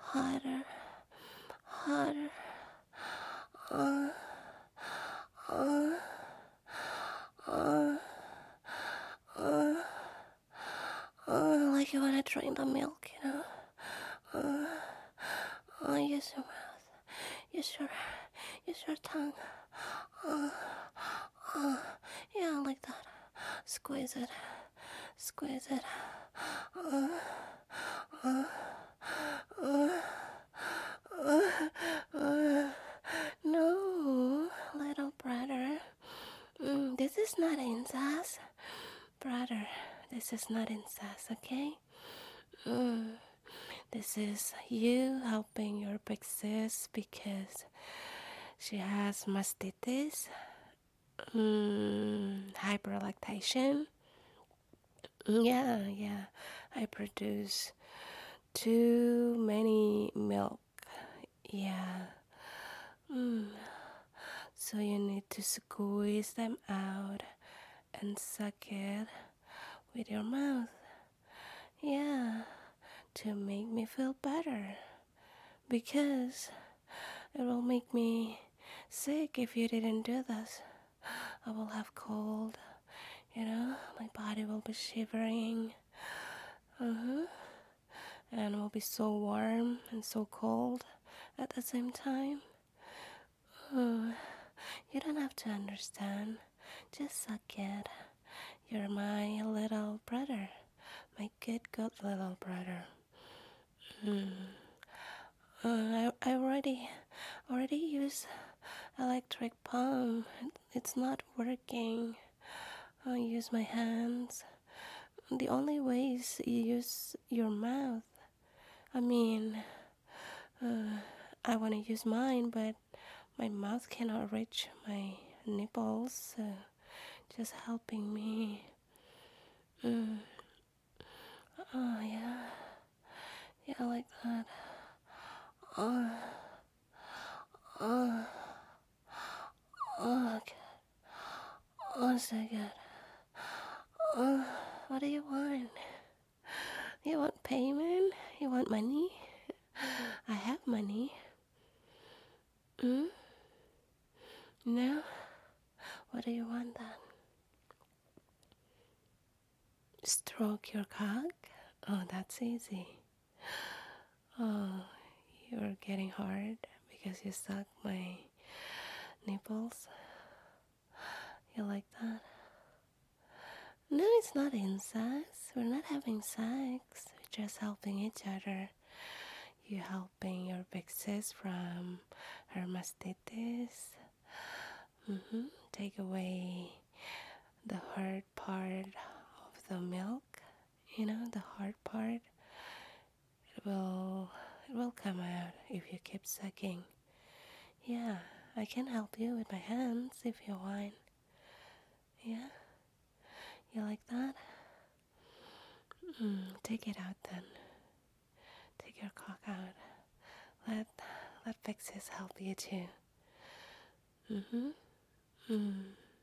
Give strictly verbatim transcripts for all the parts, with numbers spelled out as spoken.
harder, harder. Uh, uh, uh, uh, uh, like you wanna drink the milk, you know? Uh, uh, use your mouth, use your, use your tongue. Uh, uh, yeah, like that. Squeeze it, squeeze it. Uh, uh, uh, uh, uh, no, little brother. Mm, this is not incest, brother. This is not incest, okay? Mm, this is you helping your big sis because she has mastitis, mm, hyperlactation. Yeah, yeah. I produce too many milk. Yeah. Mm. So you need to squeeze them out and suck it with your mouth. Yeah, to make me feel better. Because it will make me sick if you didn't do this. I will have cold, you know, my body will be shivering. Uh-huh. And it will be so warm and so cold at the same time. Uh, you don't have to understand. Just suck it. You're my little brother. My good, good little brother. Mm. Uh, I, I already already use electric pump. It's not working. I use my hands. The only way is you use your mouth. I mean, uh, I want to use mine, but my mouth cannot reach my nipples. So just helping me. Mm. Oh yeah, yeah, like that. Oh, oh, oh, okay. Oh, so good. Oh, what do you want? You want payment? You want money? I have money. Hmm? No? What do you want then? Stroke your cock? Oh, that's easy. Oh, you're getting hard because you suck my nipples. You like that? No, it's not incest. We're not having sex. We're just helping each other. You helping your big sis from her mastitis. Mm-hmm. Take away the hard part of the milk. You know, the hard part. It will, it will come out if you keep sucking. Yeah, I can help you with my hands if you want. Yeah, you like that? Mm, take it out then. Take your cock out. Let let big sis help you too. Mm-hmm. Mm.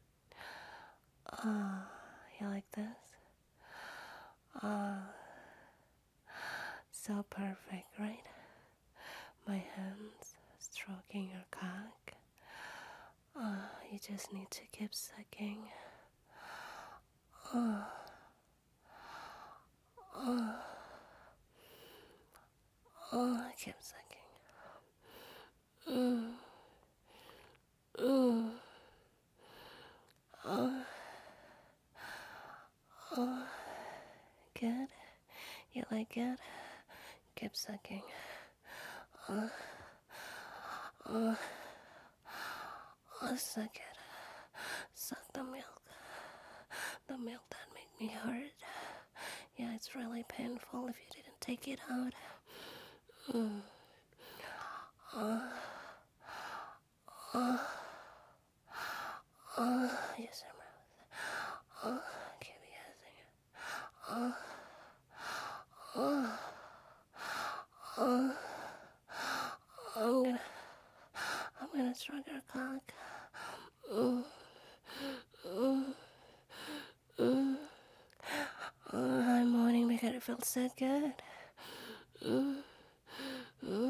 Ah, you like this? Ah, so perfect, right? My hands stroking your cock. Ah, you just need to keep sucking. Ah, ah, ah, keep sucking. Mm, mm, ah, ah, good. You like it? Keep sucking. Ah, ah, ah, suck it. Suck the milk. The milk that made me hurt. Yeah, it's really painful if you didn't take it out. Mm. Uh, uh, uh, yes, your mouth. Uh, keep using it. Uh, uh, uh, I'm gonna, I'm gonna stroke your cock. Mm, mm, mm. Uh, I'm moaning because it feels so good. Mm, mm.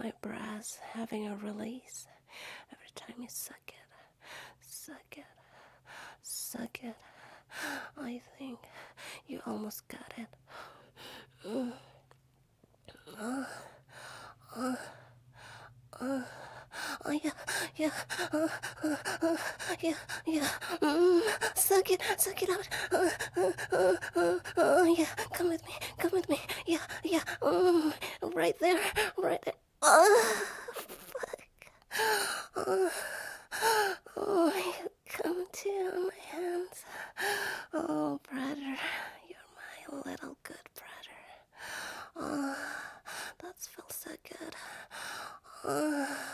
my breath having a release every time you suck it, suck it, suck it. I think you almost got it. Mm. Uh, uh, uh. Oh yeah, yeah, uh, uh, uh, yeah, yeah. Mm, suck it, suck it out. Uh, uh, uh, uh, uh, yeah, come with me, come with me. Yeah, yeah. Mm, right there, right there. Oh, fuck. Oh, oh, you come to my hands. Oh, brother, you're my little good brother. Oh, that feels so good. Oh.